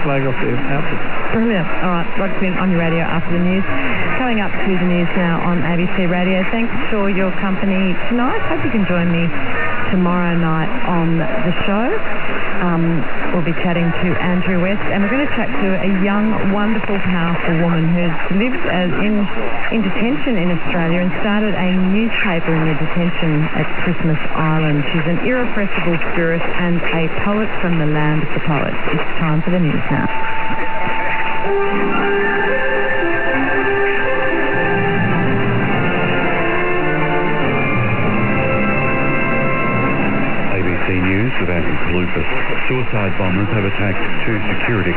flag off their outfits. Brilliant. All right, Rod Quinn on your radio after the news. Coming up to the news now on ABC Radio. Thanks for your company tonight. Hope you can join me tomorrow night on the show. We'll be chatting to Andrew West, and we're going to chat to a young, wonderful, powerful woman who's lived in detention in Australia and started a newspaper in the detention at Christmas Island. She's an irrepressible spirit and a poet from the land of the poets. It's time for the news now. ABC News with Andrew Kalukas. Suicide bombers have attacked two security